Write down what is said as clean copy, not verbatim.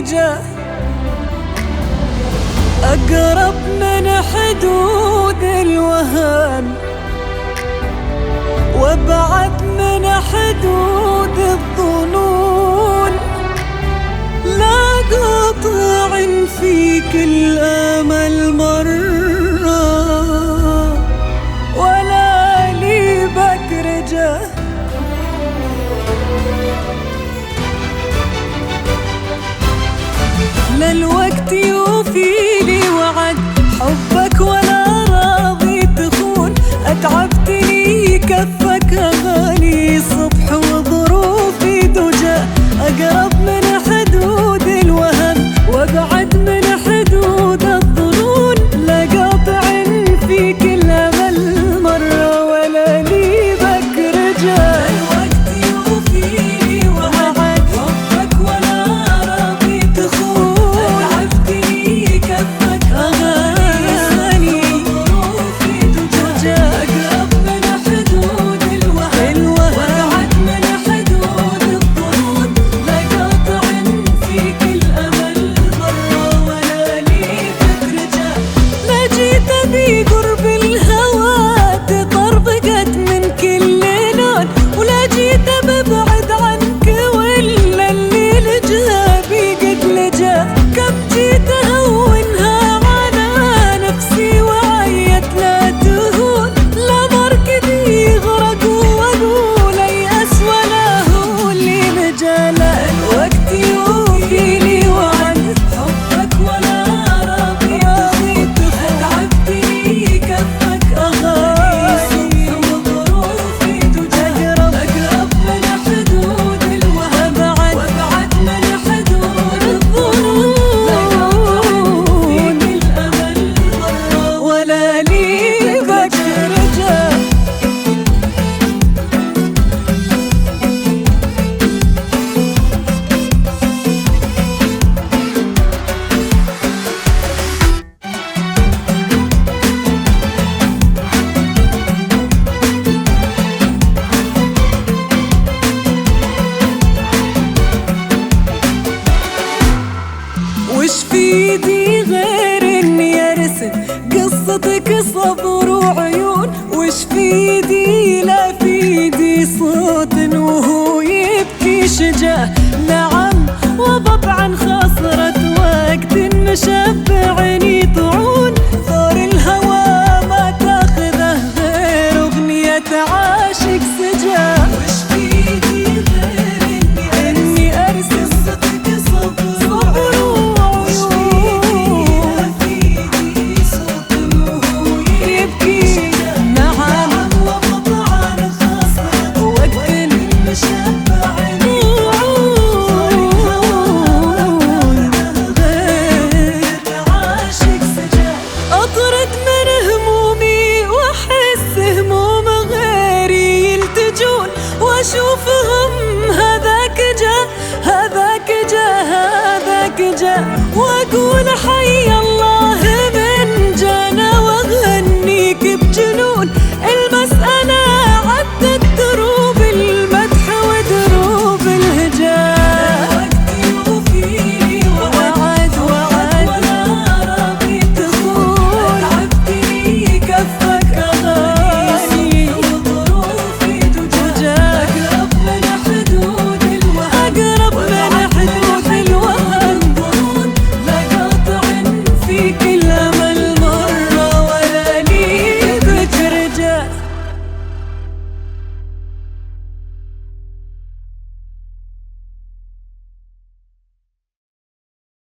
جا، أقرب من حدود الوهن وابعد من حدود الظنون. لا قاطع فيك الأمل مرة ولا لي بك رجا. لا الوقت يوفي لي وعد حبك ولا راضي تخون. أتعبتني كفك أغاني صبح وظروفي دجا. أقرب من حدود الوهم وابعد من حدود الظنون. لا قاطع فيك الأمل مرة ولا لي بك رجا. الوقت يوفي لي وعد حبك ولا راضي تخون. أتعبتني كفك أغاني ظروفي دجا. أقرب من حدود الوهم وابعد من حدود الظنون. لا قاطع فيك الأمل مرة ولا لي بك رجا. لا جيت بقرب الهوى تطربقت من كل لون. ولا جيت ببعد عنك ولا الليل جابي قد لجا. كم جيت أهونها على نفسي وعيت لا تهون. لا مركبي يغرق وأقول يأس ولا هو اللي نجا. لا الوقت يوفي لي وعد حبك ولا راضي تخون. أتعبتني كفك أغاني وظروفي دجا. أقرب من حدود الوهم وابعد من حدود الظنون. لا قاطع فيك الأمل مرة ولا لي بك رجا. وش في ايدي غير اني ارسم قصتك صبر وعيون. وش في ايدي لا في ايدي صوت وهو يبكي شجاه. نعم وطبعا خسرت وقت مشبعني طعون. ثور الهوى ما تاخذه غير اغنية عاشق سجاه. وش في ايدي غير اني ارسم قصتك صبر وعيون. أطرد من همومي وأحس هموم غيري يلتجون. وأشوفهم هذاك جا هذاك جا هذاك جا وأقول